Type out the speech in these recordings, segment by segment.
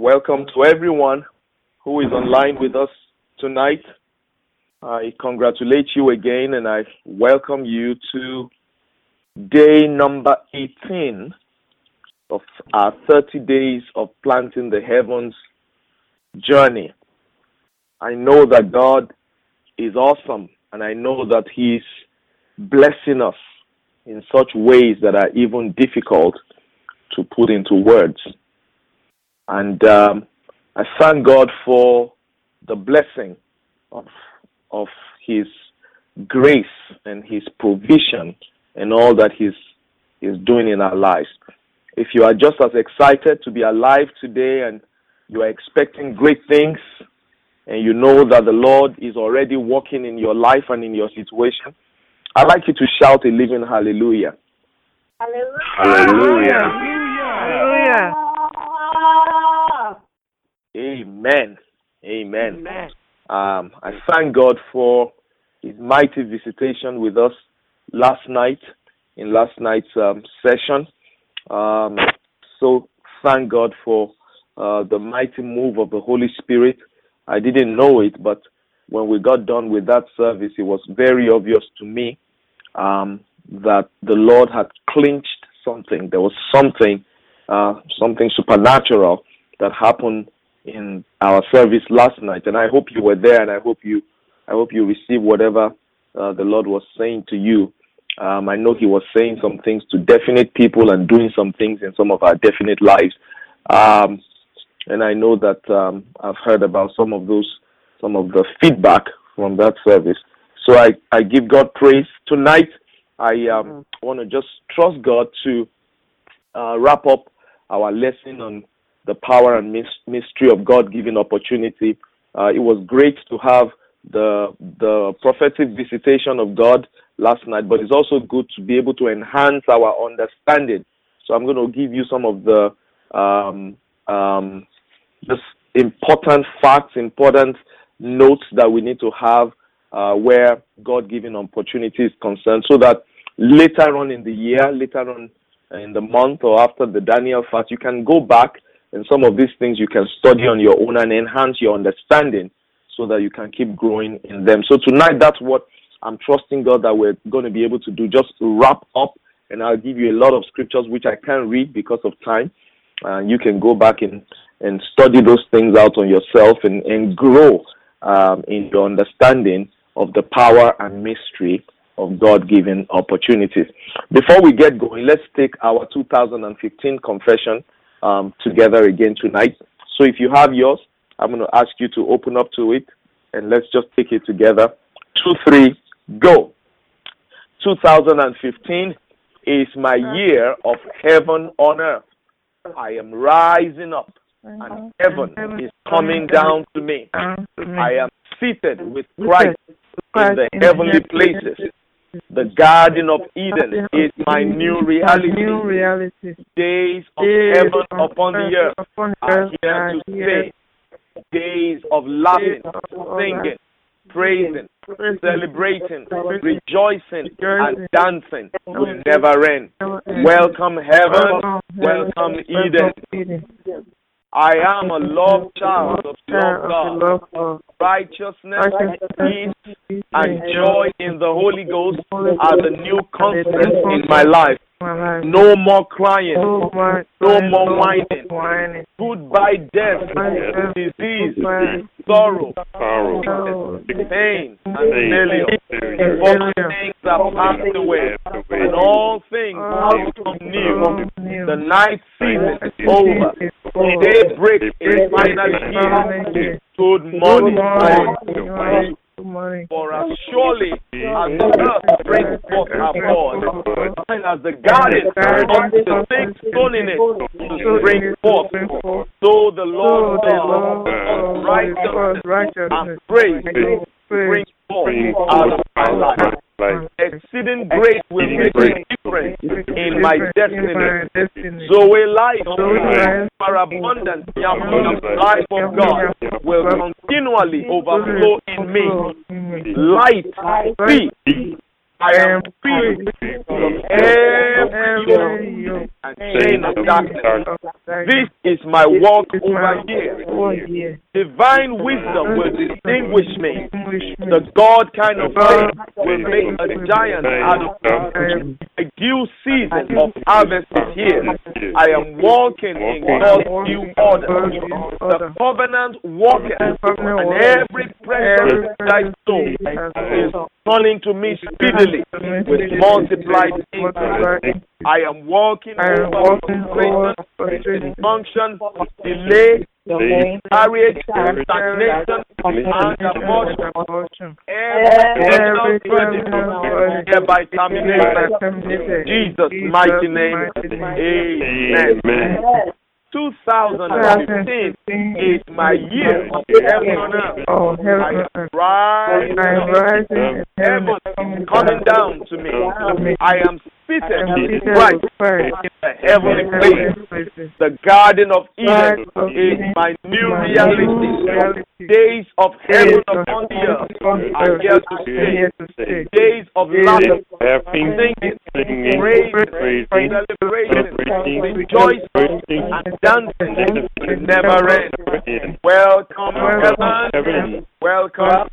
welcome to everyone who is online with us tonight. I congratulate you again, and I welcome you to day number 18 of our 30 days of planting the heavens journey. I know that God is awesome, and I know that He's blessing us in such ways that are even difficult to put into words. And I thank God for the blessing of His grace and His provision and all that He's doing in our lives. If you are just as excited to be alive today and you are expecting great things and you know that the Lord is already working in your life and in your situation, I'd like you to shout a living hallelujah. Hallelujah. Hallelujah. Hallelujah. Amen. Amen. I thank God for His mighty visitation with us last night, in last night's session. So thank God for the mighty move of the Holy Spirit. I didn't know it, but when we got done with that service, it was very obvious to me that the Lord had clinched something. There was something supernatural that happened in our service last night, and I hope you were there, and I hope you received whatever the Lord was saying to you. I know He was saying some things to definite people and doing some things in some of our definite lives, and I know that I've heard about some of the feedback from that service. So I give God praise tonight. I want to just trust God to wrap up our lesson on the power and mystery of God-given opportunity. It was great to have the prophetic visitation of God last night, but it's also good to be able to enhance our understanding. So I'm going to give you some of the just important facts, important notes that we need to have where God-given opportunity is concerned, so that later on in the year, later on in the month, or after the Daniel fast, you can go back and some of these things you can study on your own and enhance your understanding so that you can keep growing in them. So tonight, that's what I'm trusting God that we're going to be able to do, just to wrap up, and I'll give you a lot of scriptures which I can't read because of time. You can go back and study those things out on yourself and grow in your understanding of the power and mystery of God-given opportunities. Before we get going, let's take our 2015 confession together again tonight. So if you have yours, I'm going to ask you to open up to it, and let's just take it together. 2, 3, go. 2015 is my year of heaven on earth. I am rising up, and heaven is coming down to me. I am seated with Christ in the heavenly places. The Garden of Eden is my new reality. Days of heaven upon the earth are here to stay. Days of laughing, singing, praising, celebrating, rejoicing, and dancing will never end. Welcome heaven, welcome Eden. I am a loved child of God. Righteousness, peace, and joy in the Holy Ghost are the new constants in my life. No more crying, no more whining. Goodbye death, disease, sorrow, pain, and failure. All things are passed away, and all things have become new. The night season is over. Daybreak is finally here. Good morning. For as surely as the earth brings forth her bud, and as the garden unto the things sown in it to bring forth, so the Lord God righteousness and praise bring forth out of my life. Exceeding grace will make a difference in my destiny. Zoe life, for abundance, the life of God will continually overflow in me. Light, peace. I am free from every yoke and chain of darkness. This is my walk over here. Divine wisdom will distinguish me. The God kind of faith will make a giant out of me. A due season of harvest is here. I am walking in God's due order. The covenant walking, and every precious thy soul is turning to me speedily with multiplied increase. I am walking over frustration, dysfunction, delay, marriage, stagnation, and abortion. Every hereby terminated. Jesus' mighty name. Amen. 2015 is my year of heaven on earth. I am rising, heaven is coming down to me. I am seated with Christ in the heavenly place. The Garden of Eden is my new reality. Days of heaven upon the earth are here to stay. Days of laughter, singing, praise, celebration, rejoicing, and dancing will never end. Welcome, heaven. Welcome,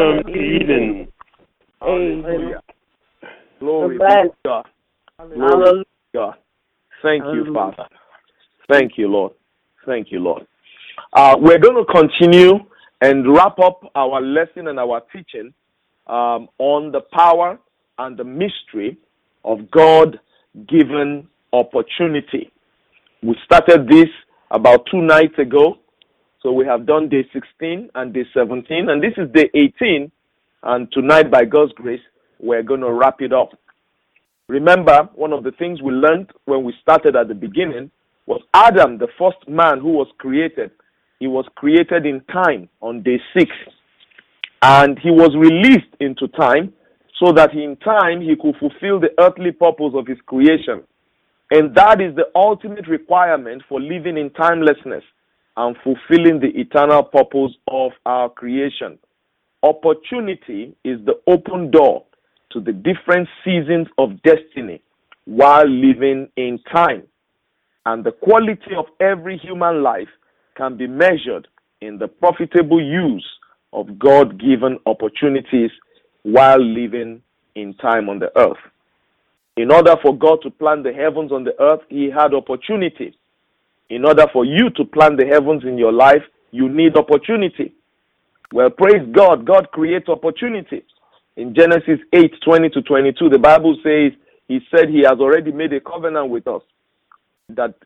Eden. Hallelujah. Glory be to God. Glory to God. Thank you, Father. Thank you, Lord. Thank you, Lord. We're going to continue and wrap up our lesson and our teaching on the power and the mystery of God-given opportunity. We started this about 2 nights ago. So we have done day 16 and day 17, and this is day 18. And tonight, by God's grace, we're going to wrap it up. Remember, one of the things we learned when we started at the beginning was Adam, the first man who was created. He was created in time on day 6. And he was released into time so that in time he could fulfill the earthly purpose of his creation. And that is the ultimate requirement for living in timelessness and fulfilling the eternal purpose of our creation. Opportunity is the open door to the different seasons of destiny while living in time. And the quality of every human life can be measured in the profitable use of God-given opportunities while living in time on the earth. In order for God to plant the heavens on the earth, he had opportunity. In order for you to plant the heavens in your life, you need opportunity. Well, praise God. God creates opportunity. In Genesis 8:20-22, the Bible says, he said he has already made a covenant with us that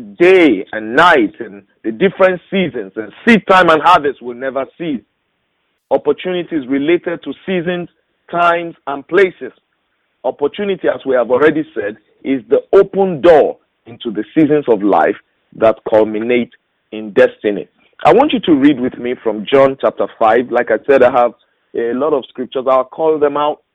day and night and the different seasons and seed time and harvest will never cease. Opportunities related to seasons, times, and places. Opportunity, as we have already said, is the open door into the seasons of life that culminate in destiny. I want you to read with me from John chapter 5. Like I said, I have a lot of scriptures. I'll call them out,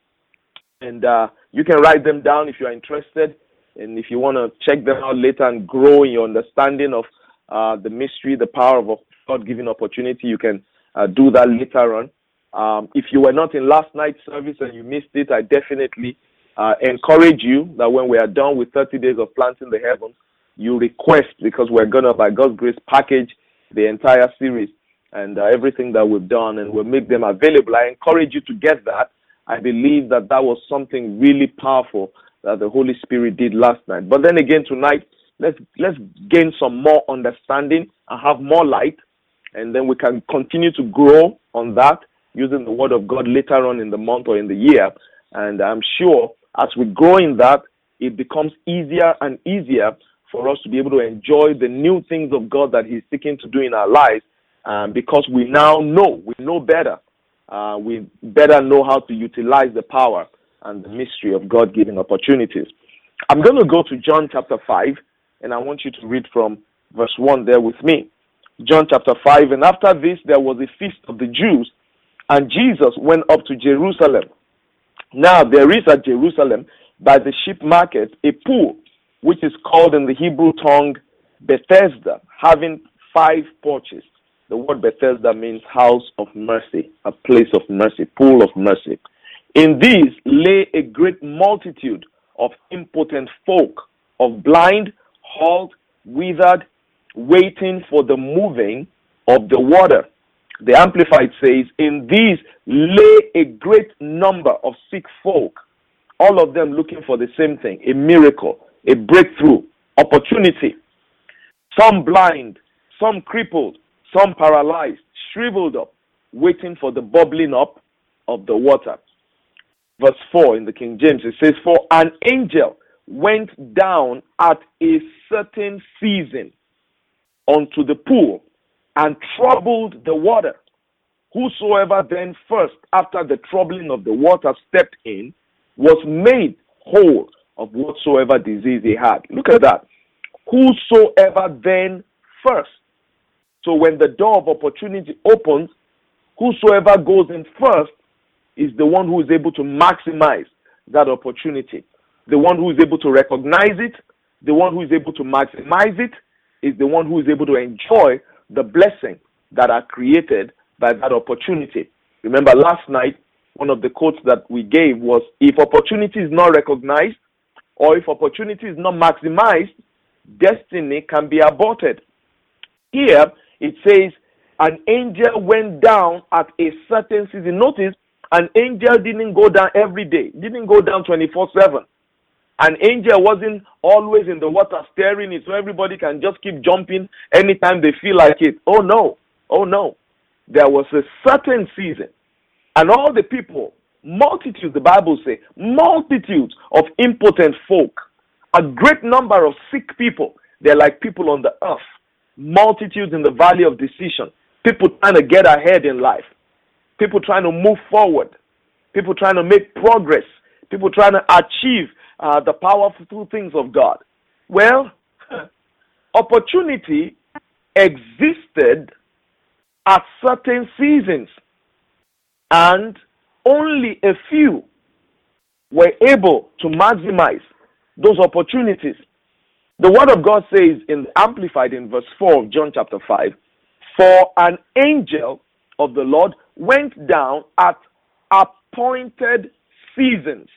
and you can write them down if you're interested. And if you want to check them out later and grow in your understanding of the mystery, the power of God-given opportunity, you can do that later on. If you were not in last night's service and you missed it, I definitely encourage you that when we are done with 30 days of planting the heavens, you request, because we're going to, by God's grace, package the entire series and everything that we've done, and we'll make them available. I encourage you to get that. I believe that that was something really powerful that the Holy Spirit did last night. But then again, tonight, let's gain some more understanding and have more light, and then we can continue to grow on that using the Word of God later on in the month or in the year. And I'm sure as we grow in that, it becomes easier and easier for us to be able to enjoy the new things of God that He's seeking to do in our lives, because we now know, we know better. We better know how to utilize the power and the mystery of God-given opportunities. I'm going to go to John chapter 5, and I want you to read from verse 1 there with me. John chapter 5, and after this there was a feast of the Jews, and Jesus went up to Jerusalem. Now there is at Jerusalem by the sheep market a pool, which is called in the Hebrew tongue Bethesda, having 5 porches. The word Bethesda means house of mercy, a place of mercy, pool of mercy. In these lay a great multitude of impotent folk, of blind, halt, withered, waiting for the moving of the water. The Amplified says, in these lay a great number of sick folk, all of them looking for the same thing, a miracle, a breakthrough, opportunity. Some blind, some crippled, some paralyzed, shriveled up, waiting for the bubbling up of the water. Verse 4 in the King James, it says, for an angel went down at a certain season unto the pool and troubled the water. Whosoever then first, after the troubling of the water, stepped in, was made whole of whatsoever disease he had. Look at that. Whosoever then first. So when the door of opportunity opens, whosoever goes in first is the one who is able to maximize that opportunity. The one who is able to recognize it, the one who is able to maximize it, is the one who is able to enjoy the blessing that are created by that opportunity. Remember last night, one of the quotes that we gave was, if opportunity is not recognized, or if opportunity is not maximized, destiny can be aborted. Here, it says, an angel went down at a certain season. Notice, an angel didn't go down every day, didn't go down 24/7. An angel wasn't always in the water stirring it so everybody can just keep jumping anytime they feel like it. Oh no. There was a certain season. And all the people, multitudes, the Bible says, multitudes of impotent folk, a great number of sick people. They're like people on the earth. Multitudes in the valley of decision. People trying to get ahead in life. People trying to move forward. People trying to make progress. People trying to achieve the powerful things of God. Well, opportunity existed at certain seasons, and only a few were able to maximize those opportunities. The Word of God says in Amplified in verse 4 of John chapter 5, for an angel of the Lord went down at appointed seasons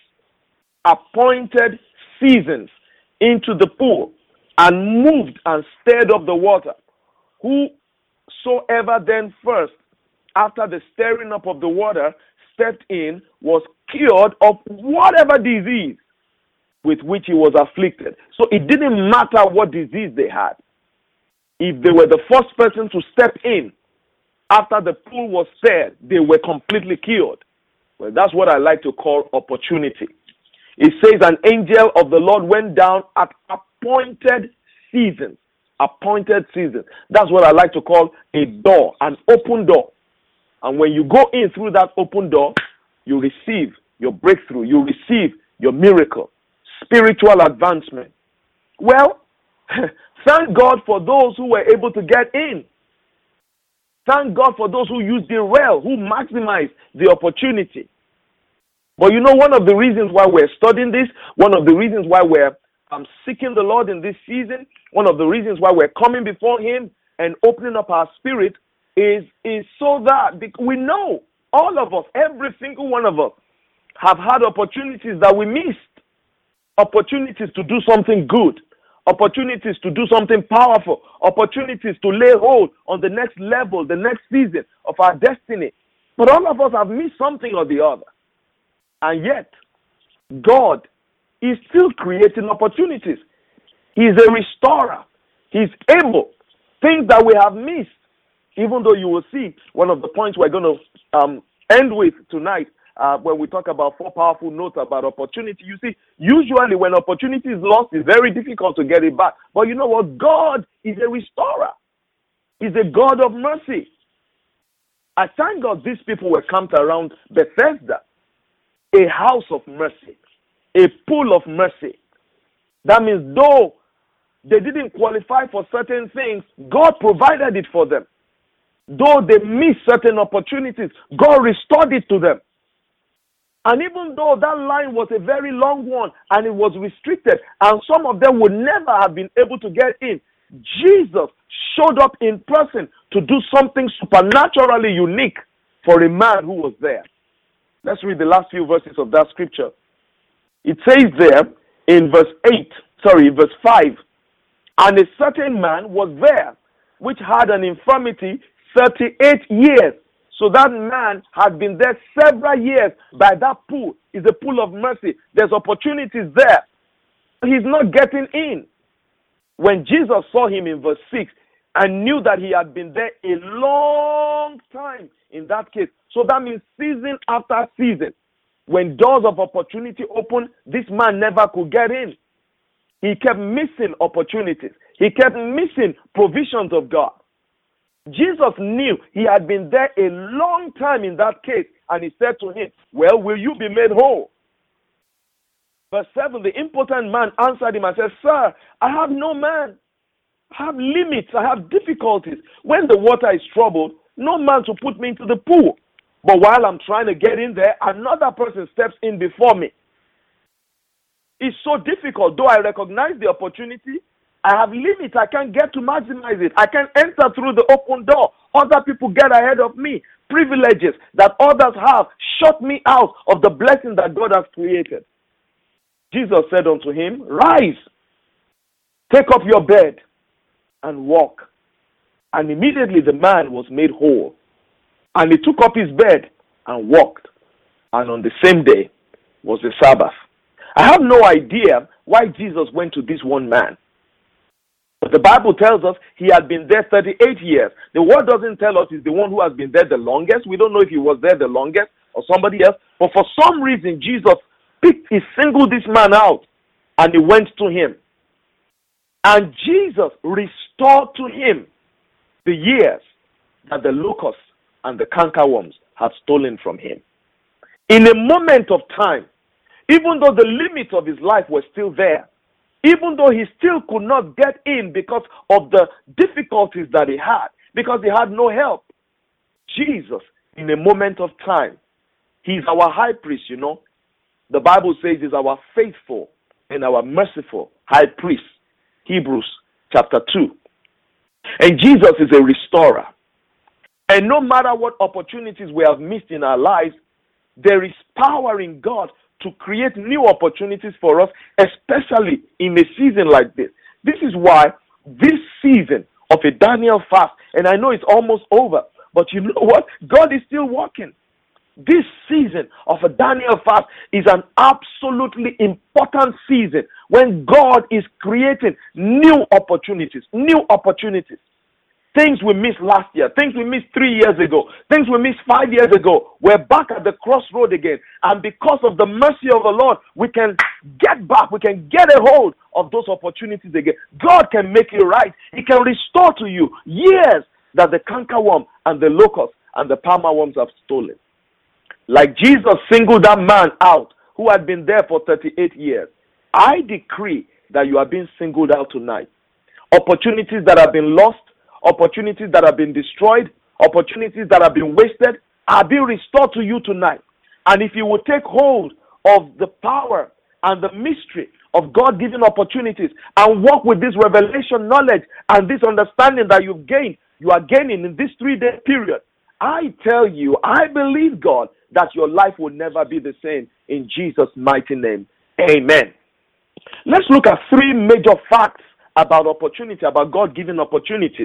into the pool and moved and stirred up the water. Whosoever then first, after the stirring up of the water, stepped in, was cured of whatever disease with which he was afflicted. So it didn't matter what disease they had. If they were the first person to step in after the pool was stirred, they were completely cured. Well, that's what I like to call opportunity. It says an angel of the Lord went down at appointed seasons. Appointed seasons. That's what I like to call a door, an open door. And when you go in through that open door, you receive your breakthrough. You receive your miracle, spiritual advancement. Well, thank God for those who were able to get in. Thank God for those who used it well, who maximized the opportunity. But you know, one of the reasons why we're studying this, one of the reasons why we're seeking the Lord in this season, one of the reasons why we're coming before Him and opening up our spirit is so that we know, all of us, every single one of us, have had opportunities that we missed. Opportunities to do something good. Opportunities to do something powerful. Opportunities to lay hold on the next level, the next season of our destiny. But all of us have missed something or the other. And yet, God is still creating opportunities. He's a restorer. He's able. Things that we have missed. Even though you will see one of the points we're going to end with tonight, when we talk about 4 powerful notes about opportunity. You see, usually when opportunity is lost, it's very difficult to get it back. But you know what? God is a restorer. He's a God of mercy. I thank God these people were camped around Bethesda, a house of mercy, a pool of mercy. That means though they didn't qualify for certain things, God provided it for them. Though they missed certain opportunities, God restored it to them. And even though that line was a very long one and it was restricted, and some of them would never have been able to get in, Jesus showed up in person to do something supernaturally unique for a man who was there. Let's read the last few verses of that scripture. It says there in verse 5, And a certain man was there, which had an infirmity 38 years. So that man had been there several years by that pool. It's a pool of mercy. There's opportunities there. He's not getting in. When Jesus saw him in verse 6 and knew that he had been there a long time in that case. So that means season after season. When doors of opportunity opened, this man never could get in. He kept missing opportunities. He kept missing provisions of God. Jesus knew he had been there a long time in that case, and he said to him, well, will you be made whole? Verse 7, the impotent man answered him and said, sir, I have no man. I have limits. I have difficulties. When the water is troubled, no man to put me into the pool. But while I'm trying to get in there, another person steps in before me. It's so difficult. Though I recognize the opportunity, I have limits. I can't get to maximize it. I can't enter through the open door. Other people get ahead of me. Privileges that others have shut me out of the blessing that God has created. Jesus said unto him, rise, take up your bed and walk. And immediately the man was made whole. And he took up his bed and walked. And on the same day was the Sabbath. I have no idea why Jesus went to this one man. But the Bible tells us he had been there 38 years. The word doesn't tell us he's the one who has been there the longest. We don't know if he was there the longest or somebody else. But for some reason, Jesus he singled this man out and he went to him. And Jesus restored to him the years that the locusts and the cankerworms had stolen from him. In a moment of time, even though the limits of his life were still there, even though he still could not get in because of the difficulties that he had, because he had no help, Jesus, in a moment of time, he's our high priest, you know. The Bible says he's our faithful and our merciful high priest. Hebrews chapter 2. And Jesus is a restorer. And no matter what opportunities we have missed in our lives, there is power in God to create new opportunities for us, especially in a season like this. This is why this season of a Daniel fast, and I know it's almost over, but you know what? God is still working. This season of a Daniel fast is an absolutely important season when God is creating new opportunities. Things we missed last year, things we missed 3 years ago, things we missed 5 years ago. We're back at the crossroad again. And because of the mercy of the Lord, we can get back. We can get a hold of those opportunities again. God can make you right. He can restore to you years that the cankerworm and the locust and the palmer worms have stolen. Like Jesus singled that man out who had been there for 38 years. I decree that you are being singled out tonight. Opportunities that have been lost, opportunities that have been destroyed, opportunities that have been wasted are being restored to you tonight. And if you will take hold of the power and the mystery of God-given opportunities and walk with this revelation knowledge and this understanding that you are gaining in this 3-day period, I tell you, I believe God that your life will never be the same in Jesus' mighty name. Amen. Let's look at 3 major facts about opportunity, about God-given opportunities.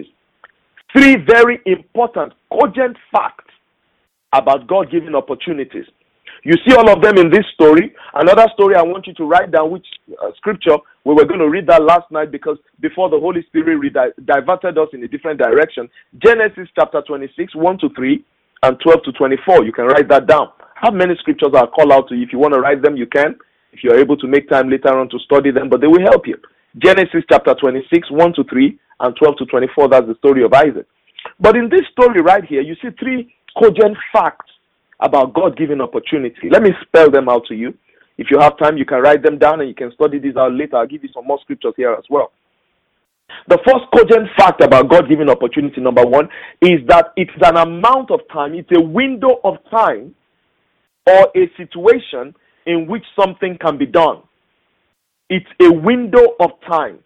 3 very important, cogent facts about God-given opportunities. You see all of them in this story. Another story I want you to write down, which scripture, we were going to read that last night because before the Holy Spirit diverted us in a different direction. Genesis chapter 26, 1-3 and 12-24. You can write that down. How many scriptures I'll call out to you? If you want to write them, you can. If you're able to make time later on to study them, but they will help you. Genesis chapter 26, 1-3 and 12-24, that's the story of Isaac. But in this story right here, you see 3 cogent facts about God-given opportunity. Let me spell them out to you. If you have time, you can write them down and you can study these out later. I'll give you some more scriptures here as well. The first cogent fact about God-given opportunity, number 1, is that it's an amount of time, it's a window of time or a situation in which something can be done. It's a window of time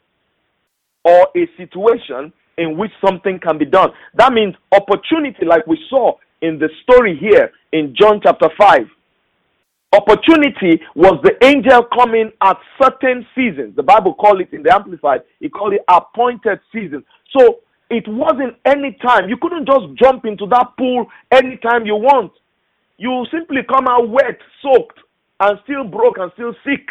or a situation in which something can be done. That means opportunity, like we saw in the story here in John chapter 5. Opportunity was the angel coming at certain seasons. The Bible called it in the Amplified, it called it appointed seasons. So it wasn't any time. You couldn't just jump into that pool anytime you want. You simply come out wet, soaked, and still broke and still sick.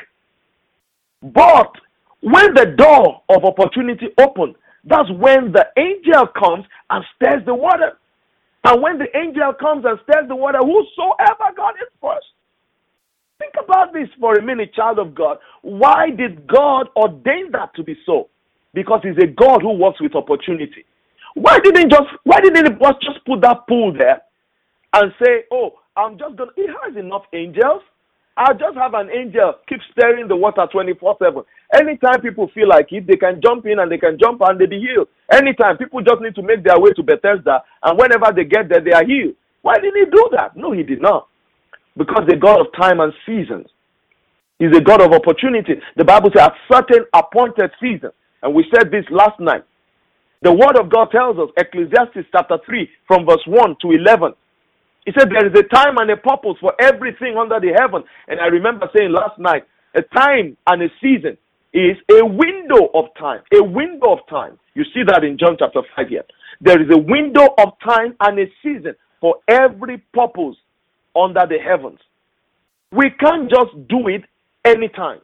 But when the door of opportunity opened, that's when the angel comes and stirs the water. And when the angel comes and stirs the water, whosoever got it first. Think about this for a minute, child of God. Why did God ordain that to be so? Because he's a God who works with opportunity. Why didn't he just put that pool there and say, oh, he has enough angels. I'll just have an angel keep stirring the water 24/7. Anytime people feel like it, they can jump in and they can jump and they'll be healed. Anytime, people just need to make their way to Bethesda, and whenever they get there, they are healed. Why did he do that? No, he did not. Because the God of time and seasons. He's a God of opportunity. The Bible says at certain appointed seasons. And we said this last night. The Word of God tells us, Ecclesiastes chapter 3, from verse 1 to 11. He said there is a time and a purpose for everything under the heaven. And I remember saying last night, a time and a season is a window of time. A window of time. You see that in John chapter 5 here. There is a window of time and a season for every purpose under the heavens. We can't just do it anytime.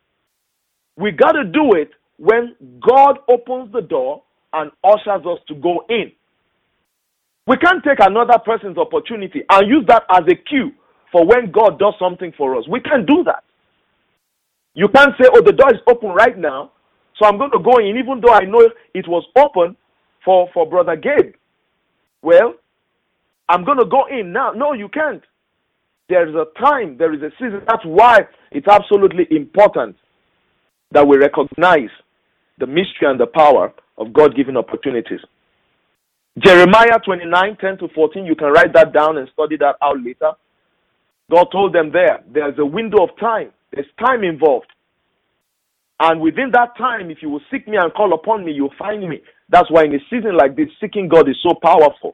We got to do it when God opens the door and ushers us to go in. We can't take another person's opportunity and use that as a cue for when God does something for us. We can't do that. You can't say, oh, the door is open right now, so I'm going to go in, even though I know it was open for Brother Gabe. Well, I'm going to go in now. No, you can't. There is a time, there is a season. That's why it's absolutely important that we recognize the mystery and the power of God-given opportunities. Jeremiah 29:10-14, you can write that down and study that out later. God told them there's a window of time. There's time involved. And within that time, if you will seek me and call upon me, you'll find me. That's why in a season like this, seeking God is so powerful.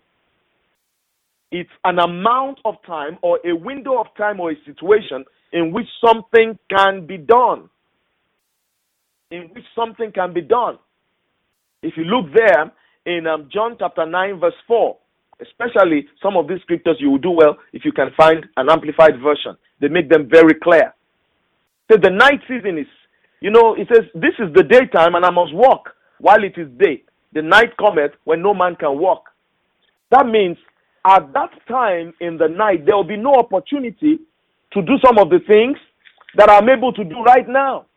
It's an amount of time or a window of time or a situation in which something can be done. In which something can be done. If you look there in John chapter 9 verse 4, especially some of these scriptures, you will do well if you can find an amplified version. They make them very clear. So the night season is, it says, this is the daytime and I must walk while it is day. The night cometh when no man can walk. That means at that time in the night, there will be no opportunity to do some of the things that I'm able to do right now.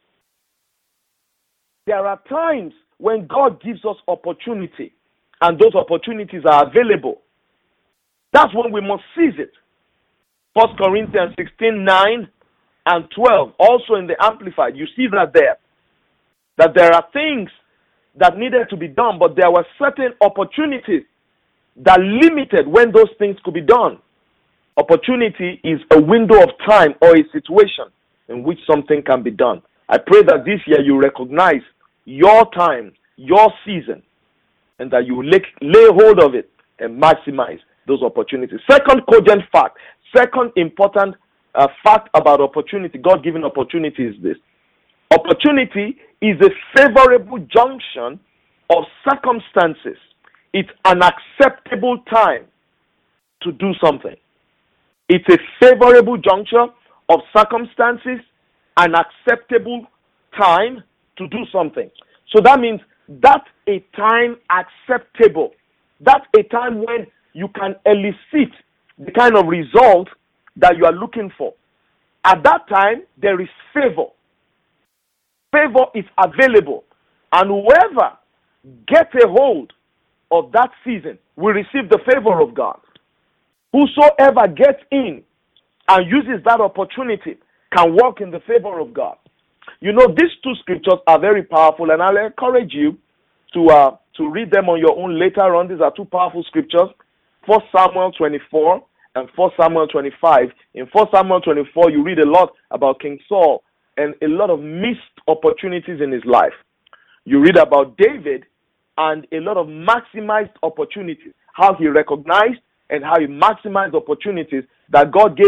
There are times when God gives us opportunity, and those opportunities are available. That's when we must seize it. 1 Corinthians 16:9 and 12, also in the Amplified, you see that there. That there are things that needed to be done, but there were certain opportunities that limited when those things could be done. Opportunity is a window of time or a situation in which something can be done. I pray that this year you recognize your time, your season, and that you lay hold of it and maximize those opportunities. Second cogent fact, second important fact about opportunity, God-given opportunity is this. Opportunity is a favorable junction of circumstances. It's an acceptable time to do something. It's a favorable juncture of circumstances, an acceptable time to do something. So that means that's a time acceptable. That's a time when you can elicit the kind of result that you are looking for. At that time, there is favor. Favor is available. And whoever gets a hold of that season will receive the favor of God. Whosoever gets in and uses that opportunity can walk in the favor of God. These two scriptures are very powerful, and I'll encourage you to read them on your own later on. These are two powerful scriptures, 1 Samuel 24 and 1 Samuel 25. In 1 Samuel 24, you read a lot about King Saul and a lot of missed opportunities in his life. You read about David and a lot of maximized opportunities, how he recognized and how he maximized opportunities that God gave him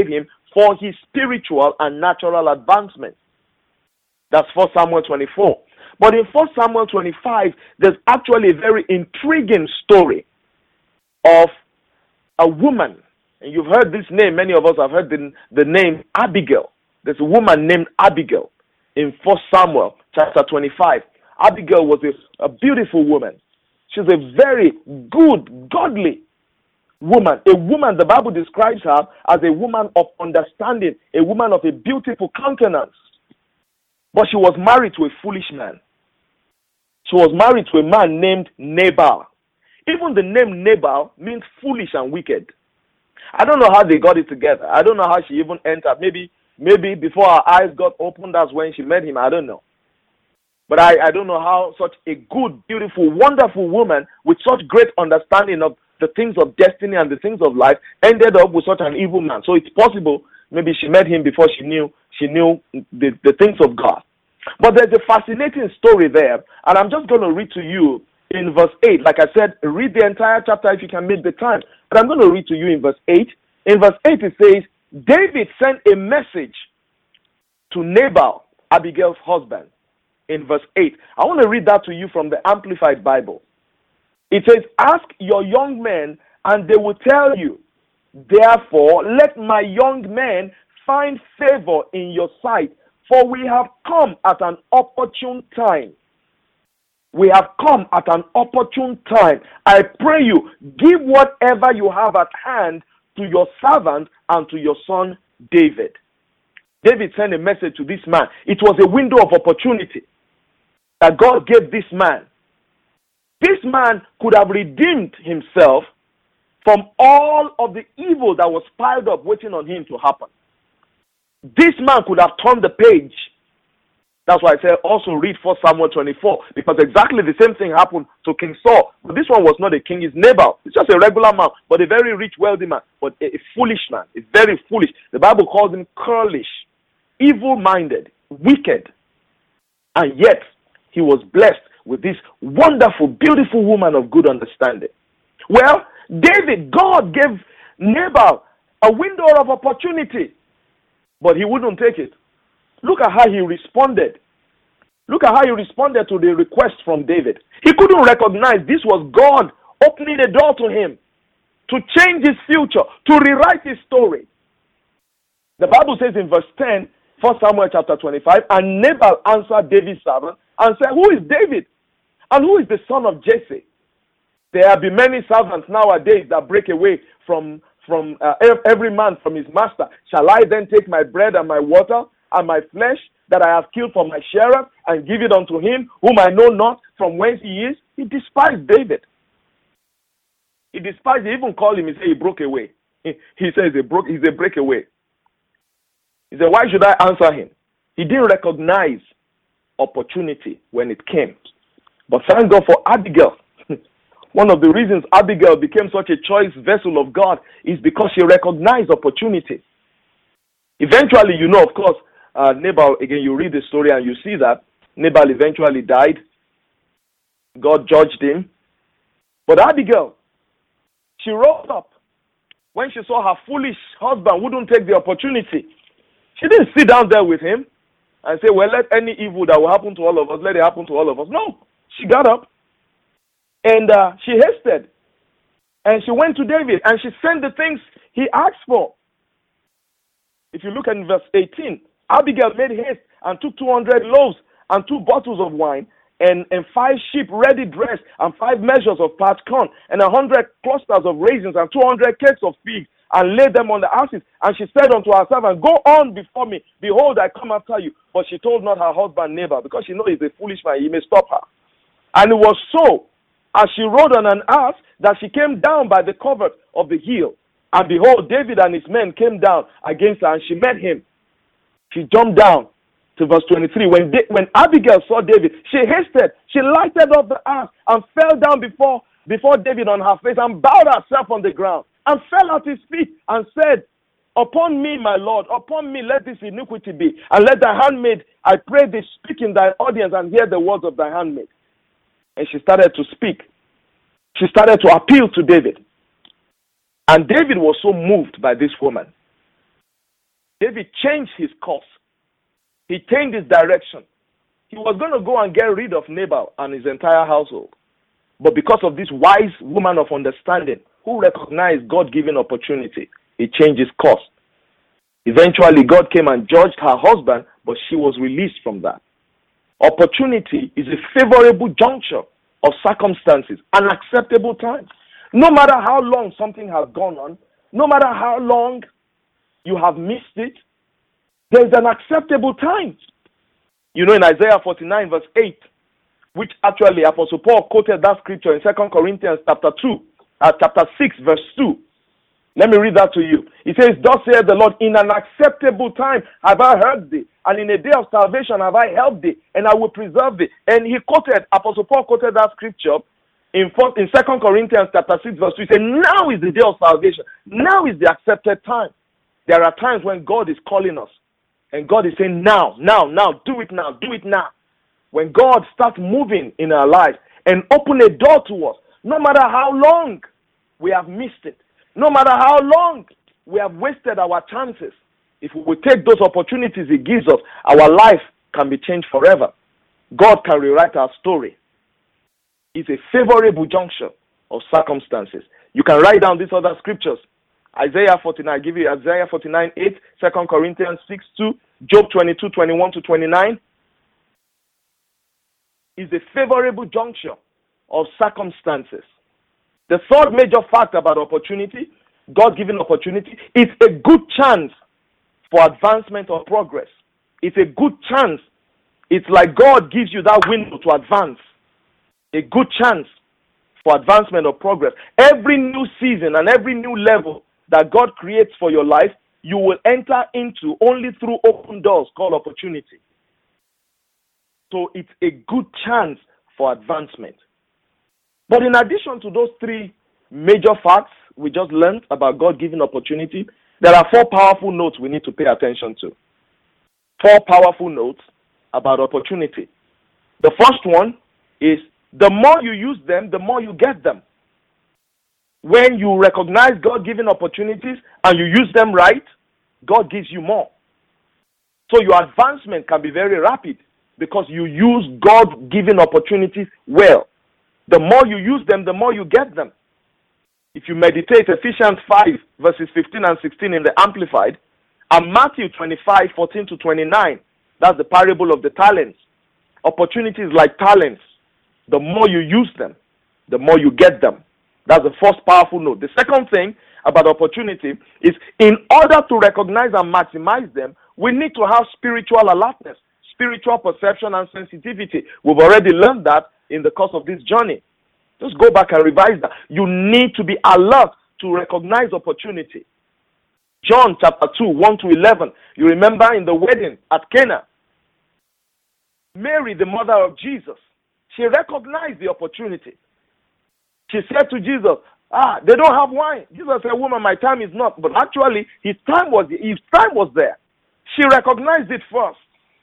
for his spiritual and natural advancement. That's 1 Samuel 24. But in 1 Samuel 25, there's actually a very intriguing story of a woman. And you've heard this name. Many of us have heard the name Abigail. There's a woman named Abigail in 1 Samuel chapter 25. Abigail was a beautiful woman. She's a very good, godly woman. A woman, the Bible describes her as a woman of understanding, a woman of a beautiful countenance. But she was married to a foolish man. She was married to a man named Nabal. Even the name Nabal means foolish and wicked. I don't know how they got it together. I don't know how she even entered. Maybe before her eyes got opened, that's when she met him. I don't know. But I don't know how such a good, beautiful, wonderful woman with such great understanding of the things of destiny and the things of life ended up with such an evil man. So it's possible maybe she met him before she knew the things of God. But there's a fascinating story there, and I'm just going to read to you in verse 8. Like I said, read the entire chapter if you can make the time. But I'm going to read to you in verse 8. In verse 8 it says, David sent a message to Nabal, Abigail's husband. In verse 8. I want to read that to you from the Amplified Bible. It says, ask your young men, and they will tell you. Therefore, let my young men find favor in your sight, for we have come at an opportune time. We have come at an opportune time. I pray you, give whatever you have at hand to your servant and to your son David. David sent a message to this man. It was a window of opportunity that God gave this man. This man could have redeemed himself from all of the evil that was piled up waiting on him to happen. This man could have turned the page. That's why I said also read 1 Samuel 24, because exactly the same thing happened to King Saul. But this one was not a king, it's Nabal. It's just a regular man, but a very rich, wealthy man, but a foolish man. It's very foolish. The Bible calls him churlish, evil-minded, wicked. And yet, he was blessed with this wonderful, beautiful woman of good understanding. Well, God gave Nabal a window of opportunity, but he wouldn't take it. Look at how he responded. Look at how he responded to the request from David. He couldn't recognize this was God opening the door to him to change his future, to rewrite his story. The Bible says in verse 10, 1 Samuel chapter 25, and Nabal answered David's servant and said, who is David? And who is the son of Jesse? There have been many servants nowadays that break away from every man from his master. Shall I then take my bread and my water and my flesh that I have killed for my sharer and give it unto him whom I know not from whence he is? He despised David. He even called him, he said he broke away. He says he's a breakaway. He said, why should I answer him? He didn't recognize opportunity when it came. But thank God for Abigail. One of the reasons Abigail became such a choice vessel of God is because she recognized opportunity. Eventually, of course, Nabal, again, you read the story and you see that Nabal eventually died. God judged him. But Abigail, she rose up when she saw her foolish husband wouldn't take the opportunity. She didn't sit down there with him and say, well, let any evil that will happen to all of us, let it happen to all of us. No, she got up and she hasted. And she went to David and she sent the things he asked for. If you look at verse 18, Abigail made haste and took 200 loaves and 2 bottles of wine and 5 sheep ready dressed and 5 measures of parched corn and 100 clusters of raisins and 200 cakes of figs and laid them on the asses. And she said unto her servant, go on before me. Behold, I come after you. But she told not her husband Nabal, because she knows he's a foolish man. He may stop her. And it was so, as she rode on an ass, that she came down by the covert of the hill. And behold, David and his men came down against her, and she met him. She jumped down to verse 23. When Abigail saw David, she hasted. She lighted up the ass and fell down before David on her face and bowed herself on the ground and fell at his feet and said, upon me, my Lord, upon me let this iniquity be. And let thy handmaid, I pray thee, speak in thy audience and hear the words of thy handmaid. And she started to speak. She started to appeal to David. And David was so moved by this woman. David changed his course. He changed his direction. He was going to go and get rid of Nabal and his entire household. But because of this wise woman of understanding who recognized God-given opportunity, he changed his course. Eventually, God came and judged her husband, but she was released from that. Opportunity is a favorable juncture of circumstances, an acceptable time. No matter how long something has gone on, no matter how long you have missed it, there's an acceptable time. You know, in Isaiah 49 verse 8, which actually Apostle Paul quoted that scripture in 2 Corinthians chapter 6 verse 2. Let me read that to you. He says, "Thus saith the Lord, in an acceptable time have I heard thee, and in a day of salvation have I helped thee, and I will preserve thee." And Apostle Paul quoted that scripture in 2 Corinthians chapter 6 verse 2. He said, now is the day of salvation. Now is the accepted time. There are times when God is calling us, and God is saying, now, do it now, do it now. When God starts moving in our lives and open a door to us, no matter how long we have missed it, no matter how long we have wasted our chances, if we will take those opportunities He gives us, our life can be changed forever. God can rewrite our story. It's a favorable juncture of circumstances. You can write down these other scriptures. Isaiah 49, I give you Isaiah 49, 8, 2 Corinthians 6, 2, Job 22, 21 to 29. Is a favorable juncture of circumstances. The third major fact about opportunity, God-given opportunity, is a good chance for advancement or progress. It's a good chance. It's like God gives you that window to advance. A good chance for advancement or progress. Every new season and every new level that God creates for your life, you will enter into only through open doors called opportunity. So it's a good chance for advancement. But in addition to those three major facts we just learned about God-given opportunity, there are four powerful notes we need to pay attention to. Four powerful notes about opportunity. The first one is the more you use them, the more you get them. When you recognize God-given opportunities and you use them right, God gives you more. So your advancement can be very rapid because you use God-given opportunities well. The more you use them, the more you get them. If you meditate Ephesians 5 verses 15 and 16 in the Amplified, and Matthew 25, 14 to 29, that's the parable of the talents. Opportunities like talents, the more you use them, the more you get them. That's the first powerful note. The second thing about opportunity is in order to recognize and maximize them, we need to have spiritual alertness, spiritual perception and sensitivity. We've already learned that in the course of this journey. Just go back and revise that. You need to be alert to recognize opportunity. John chapter 2, 1 to 11. You remember in the wedding at Cana, Mary, the mother of Jesus, she recognized the opportunity. She said to Jesus, they don't have wine. Jesus said, woman, my time is not. But actually, his time was there. She recognized it first.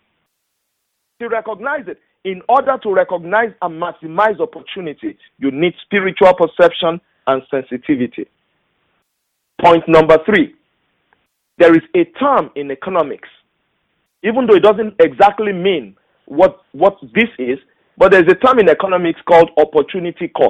She recognized it. In order to recognize and maximize opportunity, you need spiritual perception and sensitivity. Point number 3. There is a term in economics, even though it doesn't exactly mean what this is, but there's a term in economics called opportunity cost.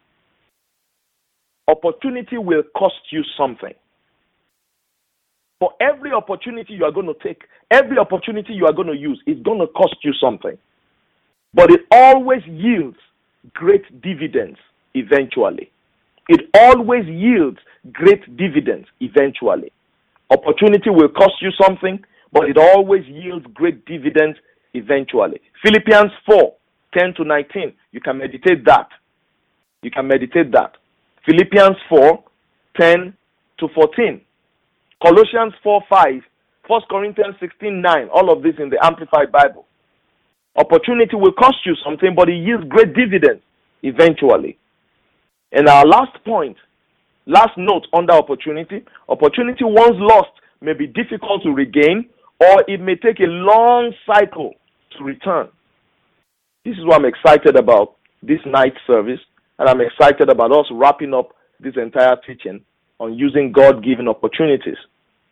Opportunity will cost you something. For every opportunity you are going to take, every opportunity you are going to use is going to cost you something. But it always yields great dividends eventually. It always yields great dividends eventually. Opportunity will cost you something, but it always yields great dividends eventually. Philippians 4, 10 to 19. You can meditate that. Philippians 4, 10 to 14. Colossians 4, 5. 1 Corinthians 16, 9. All of this in the Amplified Bible. Opportunity will cost you something, but it yields great dividends eventually. And our last note under opportunity once lost may be difficult to regain, or it may take a long cycle to return. This is what I'm excited about this night service, and I'm excited about us wrapping up this entire teaching on using God-given opportunities.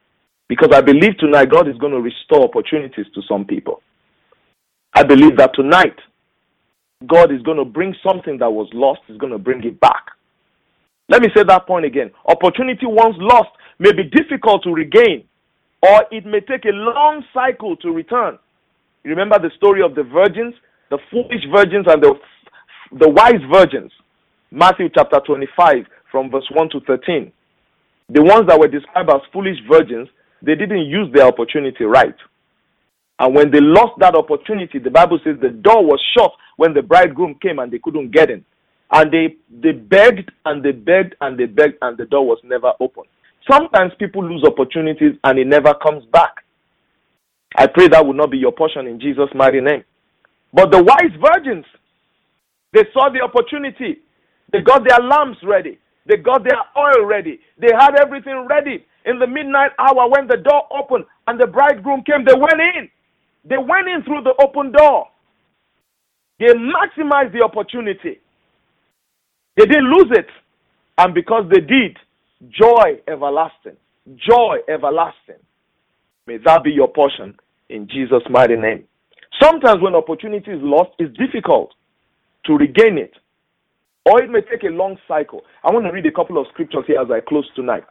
Because I believe tonight God is going to restore opportunities to some people. I believe that tonight God is going to bring something that was lost, He's going to bring it back. Let me say that point again. Opportunity once lost may be difficult to regain, or it may take a long cycle to return. You remember the story of the virgins, the foolish virgins and the wise virgins. Matthew chapter 25 from verse 1 to 13. The ones that were described as foolish virgins, they didn't use their opportunity right. And when they lost that opportunity, the Bible says the door was shut when the bridegroom came and they couldn't get in. And they begged and they begged and they begged and the door was never opened. Sometimes people lose opportunities and it never comes back. I pray that will not be your portion in Jesus' mighty name. But the wise virgins, they saw the opportunity. They got their lamps ready. They got their oil ready. They had everything ready. In the midnight hour when the door opened and the bridegroom came, they went in. They went in through the open door. They maximized the opportunity. They didn't lose it. And because they did, joy everlasting. Joy everlasting. May that be your portion in Jesus' mighty name. Sometimes when opportunity is lost, it's difficult to regain it. Or it may take a long cycle. I want to read a couple of scriptures here as I close tonight.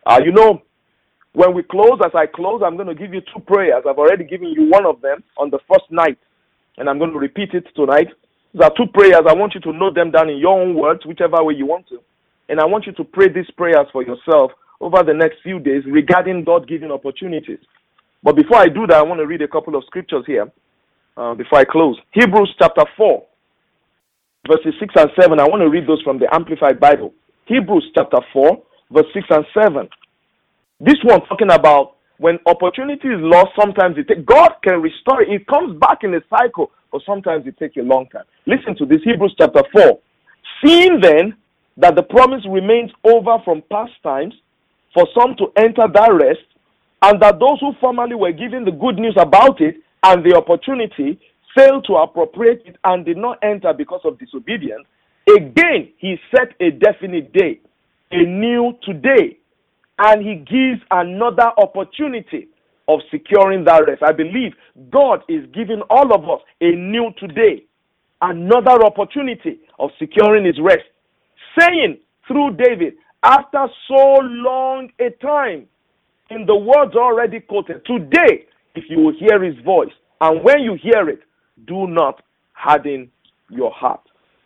When we close, as I close, I'm going to give you two prayers. I've already given you one of them on the first night, and I'm going to repeat it tonight. These are two prayers. I want you to note them down in your own words, whichever way you want to. And I want you to pray these prayers for yourself over the next few days regarding God-given opportunities. But before I do that, I want to read a couple of scriptures here before I close. Hebrews chapter 4, verses 6 and 7. I want to read those from the Amplified Bible. Hebrews chapter 4, verse 6 and 7. This one talking about when opportunity is lost, sometimes God can restore it. It comes back in a cycle, but sometimes it takes a long time. Listen to this, Hebrews chapter 4. Seeing then that the promise remains over from past times, for some to enter that rest, and that those who formerly were given the good news about it and the opportunity failed to appropriate it and did not enter because of disobedience, again he set a definite day, a new today, and he gives another opportunity of securing that rest. I believe God is giving all of us a new today, another opportunity of securing his rest, saying through David, after so long a time, in the words already quoted, today, if you will hear his voice, and when you hear it, do not harden your heart.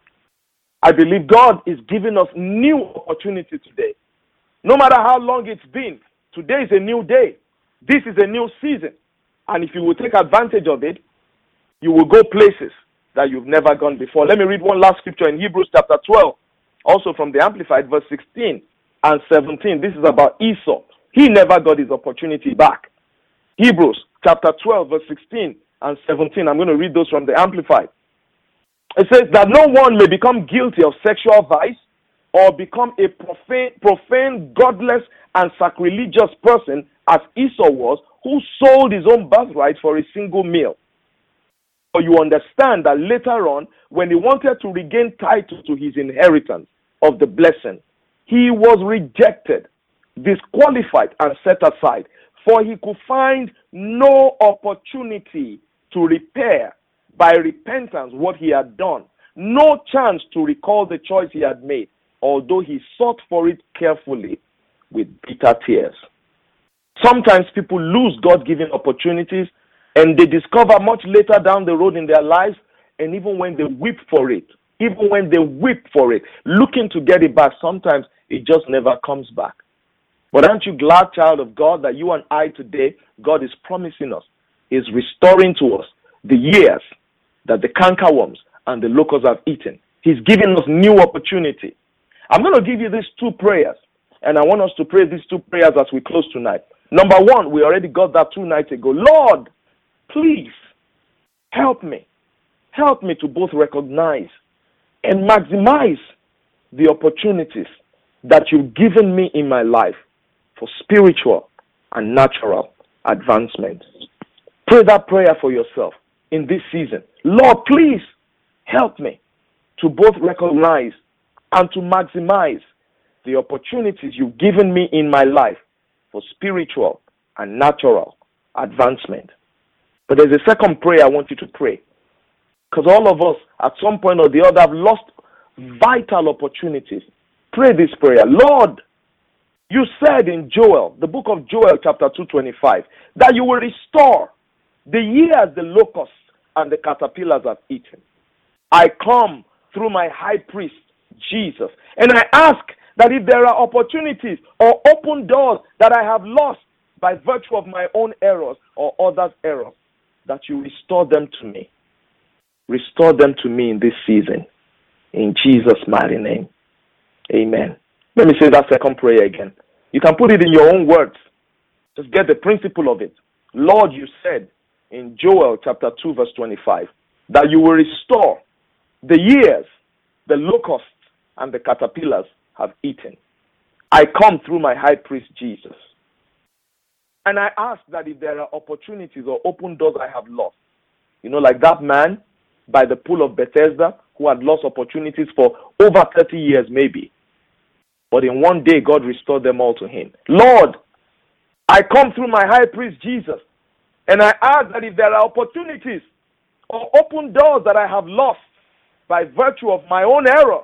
I believe God is giving us new opportunity today. No matter how long it's been, today is a new day. This is a new season. And if you will take advantage of it, you will go places that you've never gone before. Let me read one last scripture in Hebrews chapter 12, also from the Amplified, verse 16 and 17. This is about Esau. He never got his opportunity back. Hebrews chapter 12, verse 16 and 17. I'm going to read those from the Amplified. It says that no one may become guilty of sexual vice or become a profane, godless, and sacrilegious person as Esau was, who sold his own birthright for a single meal. But you understand that later on, when he wanted to regain title to his inheritance of the blessing, he was rejected, disqualified, and set aside, for he could find no opportunity to repair by repentance what he had done, no chance to recall the choice he had made, although he sought for it carefully with bitter tears. Sometimes people lose God-given opportunities and they discover much later down the road in their lives, and even when they weep for it, looking to get it back, sometimes it just never comes back. But aren't you glad, child of God, that you and I today, God is promising us, is restoring to us the years that the cankerworms and the locusts have eaten. He's giving us new opportunity. I'm going to give you these two prayers, and I want us to pray these two prayers as we close tonight. Number one, we already got that 2 nights ago. Lord, please help me. Help me to both recognize and maximize the opportunities that you've given me in my life for spiritual and natural advancement. Pray that prayer for yourself in this season. Lord, please help me to both recognize and to maximize the opportunities you've given me in my life for spiritual and natural advancement. But there's a second prayer I want you to pray. Because all of us, at some point or the other, have lost vital opportunities. Pray this prayer. Lord, you said in Joel, the book of Joel, chapter 2:25, that you will restore the years the locusts and the caterpillars have eaten. I come through my high priest, Jesus, and I ask that if there are opportunities or open doors that I have lost by virtue of my own errors or others' errors, that you restore them to me. Restore them to me in this season. In Jesus' mighty name. Amen. Let me say that second prayer again. You can put it in your own words. Just get the principle of it. Lord, you said in Joel chapter 2 verse 25 that you will restore the years the locusts and the caterpillars have eaten. I come through my high priest Jesus. And I ask that if there are opportunities or open doors I have lost, like that man by the pool of Bethesda who had lost opportunities for over 30 years maybe. But in one day, God restored them all to him. Lord, I come through my high priest Jesus, and I ask that if there are opportunities or open doors that I have lost by virtue of my own error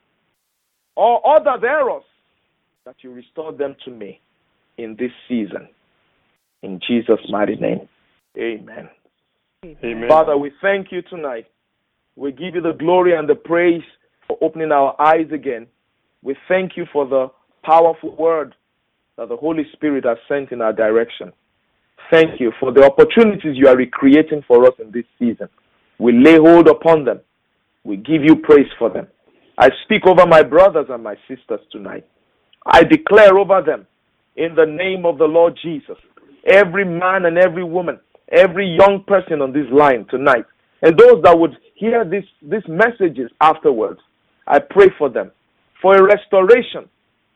or others' errors, that you restore them to me in this season. In Jesus' mighty name, amen. Amen. Father, we thank you tonight. We give you the glory and the praise for opening our eyes again. We thank you for the powerful word that the Holy Spirit has sent in our direction. Thank you for the opportunities you are recreating for us in this season. We lay hold upon them. We give you praise for them. I speak over my brothers and my sisters tonight. I declare over them in the name of the Lord Jesus, every man and every woman, every young person on this line tonight, and those that would hear these messages afterwards, I pray for them, for a restoration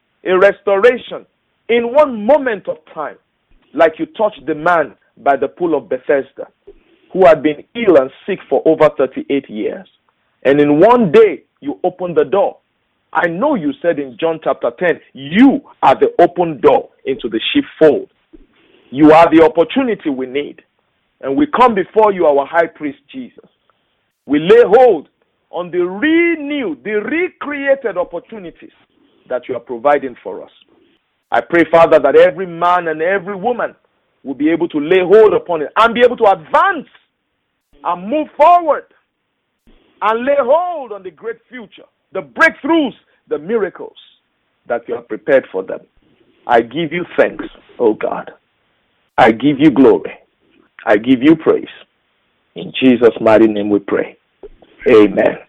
in one moment of time, like you touched the man by the pool of Bethesda, who had been ill and sick for over 38 years. And in one day, you opened the door. I know you said in John chapter 10, you are the open door into the sheepfold. You are the opportunity we need. And we come before you, our high priest Jesus. We lay hold on the renewed, the recreated opportunities that you are providing for us. I pray, Father, that every man and every woman will be able to lay hold upon it and be able to advance and move forward and lay hold on the great future, the breakthroughs, the miracles that you have prepared for them. I give you thanks, oh God. I give you glory. I give you praise. In Jesus' mighty name we pray. Amen.